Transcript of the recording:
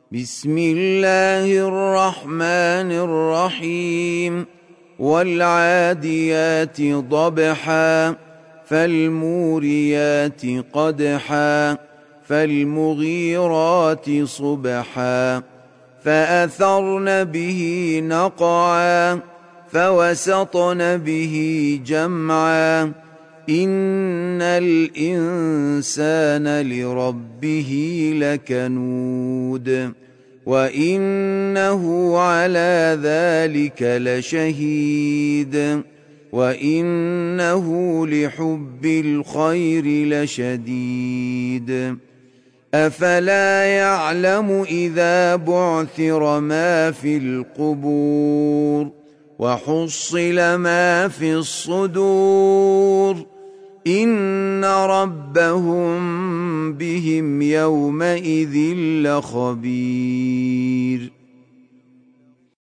بسم الله الرحمن الرحيم والعاديات ضبحا فالموريات قدحا فالمغيرات صبحا فأثرن به نقعا فوسطن به جمعا إن الإنسان لربه لكنود وإنه على ذلك لشهيد وإنه لحب الخير لشديد أفلا يعلم إذا بعثر ما في القبور وحصل ما في الصدور إن ربهم بهم يومئذ لخبير